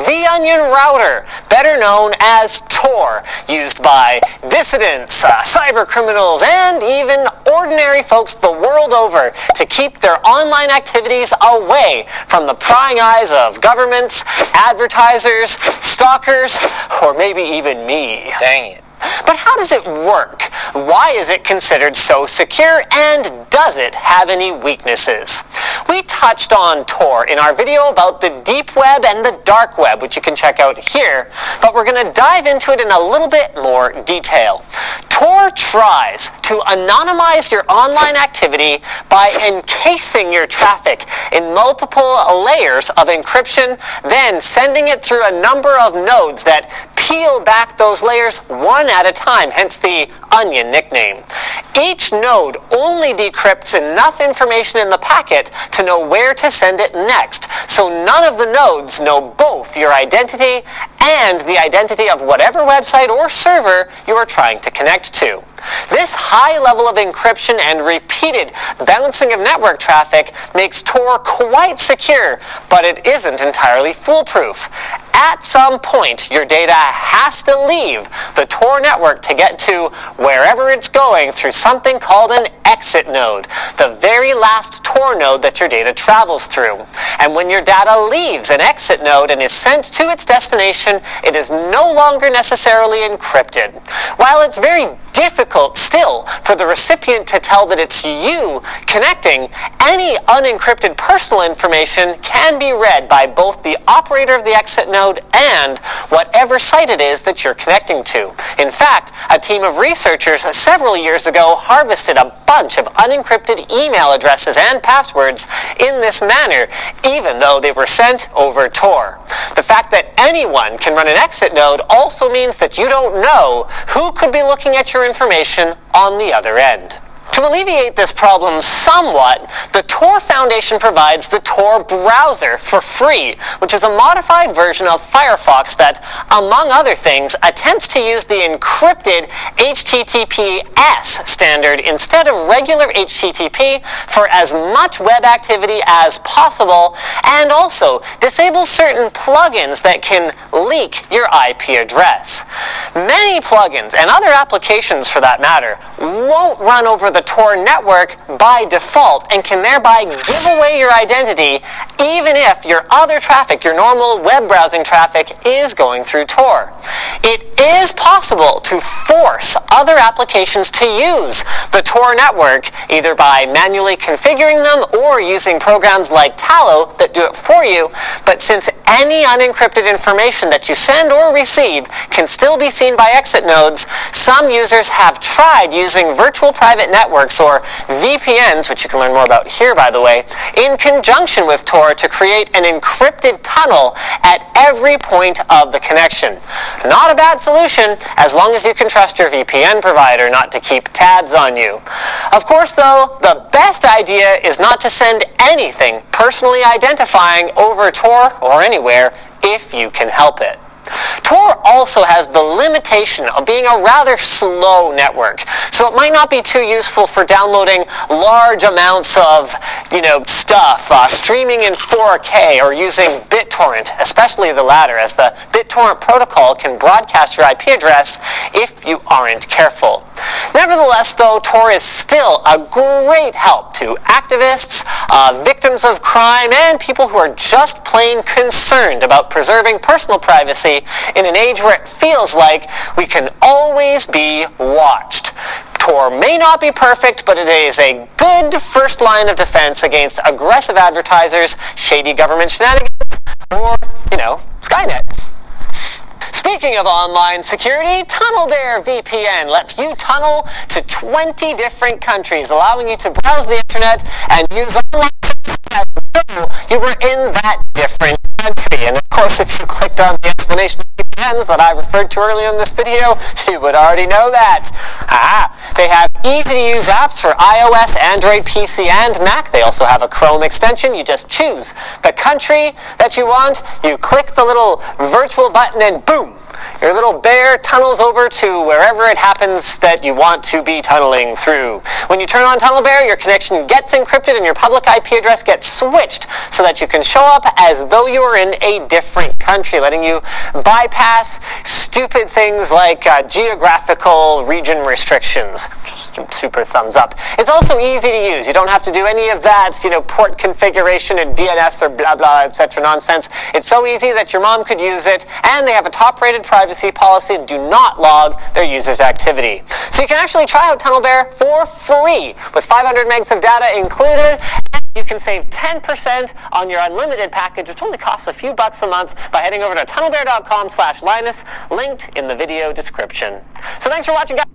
the Onion Router, better known as Tor, used by dissidents, cyber criminals, and even ordinary folks the world over to keep their online activities away from the prying eyes of governments, advertisers, stalkers, or maybe even me. Dang it. But how does it work? Why is it considered so secure, and does it have any weaknesses? We touched on Tor in our video about the deep web and the dark web, which you can check out here, but we're going to dive into it in a little bit more detail. Tor tries to anonymize your online activity by encasing your traffic in multiple layers of encryption, then sending it through a number of nodes that peel back those layers one at a time, hence the Onion nickname. Each node only decrypts enough information in the packet to know where to send it next, so none of the nodes know both your identity and the identity of whatever website or server you are trying to connect to. This high level of encryption and repeated bouncing of network traffic makes Tor quite secure, but it isn't entirely foolproof. At some point, your data has to leave the Tor network to get to wherever it's going through something called an exit node, the very last Tor node that your data travels through. And when your data leaves an exit node and is sent to its destination, it is no longer necessarily encrypted. While it's very difficult still for the recipient to tell that it's you connecting, any unencrypted personal information can be read by both the operator of the exit node and whatever site it is that you're connecting to. In fact, a team of researchers several years ago harvested a bunch of unencrypted email addresses and passwords in this manner, even though they were sent over Tor. The fact that anyone can run an exit node also means that you don't know who could be looking at your information on the other end. To alleviate this problem somewhat, the Tor Foundation provides the Tor browser for free, which is a modified version of Firefox that, among other things, attempts to use the encrypted HTTPS standard instead of regular HTTP for as much web activity as possible, and also disables certain plugins that can leak your IP address. Many plugins, and other applications for that matter, won't run over the Tor network by default and can thereby give away your identity even if your other traffic, your normal web browsing traffic, is going through Tor. It is possible to force other applications to use the Tor network, either by manually configuring them or using programs like Tallow that do it for you, but since any unencrypted information that you send or receive can still be seen by exit nodes, some users have tried using virtual private networks, or VPNs, which you can learn more about here, by the way, in conjunction with Tor to create an encrypted tunnel at every point of the connection. Not a bad solution, as long as you can trust your VPN provider not to keep tabs on you. Of course, though, the best idea is not to send anything personally identifying over Tor or anywhere if you can help it. Tor also has the limitation of being a rather slow network, so it might not be too useful for downloading large amounts of, stuff, streaming in 4K or using BitTorrent, especially the latter, as the BitTorrent protocol can broadcast your IP address if you aren't careful. Nevertheless, though, Tor is still a great help to activists, victims of crime, and people who are just plain concerned about preserving personal privacy in an age where it feels like we can always be watched. Tor may not be perfect, but it is a good first line of defense against aggressive advertisers, shady government shenanigans, or, Skynet. Speaking of online security, TunnelBear VPN lets you tunnel to 20 different countries, allowing you to browse the internet and use online services as though you were in that different country. And of course, if you clicked on the explanation of VPNs that I referred to earlier in this video, you would already know that. They have easy-to-use apps for iOS, Android, PC, and Mac. They also have a Chrome extension. You just choose the country that you want, you click the little virtual button, and boom! Your little bear tunnels over to wherever it happens that you want to be tunneling through. When you turn on TunnelBear, your connection gets encrypted and your public IP address gets switched so that you can show up as though you were in a different country, letting you bypass stupid things like geographical region restrictions. Just super thumbs up. It's also easy to use. You don't have to do any of that, port configuration and DNS or blah blah, etc. nonsense. It's so easy that your mom could use it, and they have a top-rated privacy policy and do not log their users' activity. So you can actually try out TunnelBear for free with 500 megs of data included. You can save 10% on your unlimited package, which only costs a few bucks a month, by heading over to tunnelbear.com/Linus, linked in the video description. So thanks for watching, guys.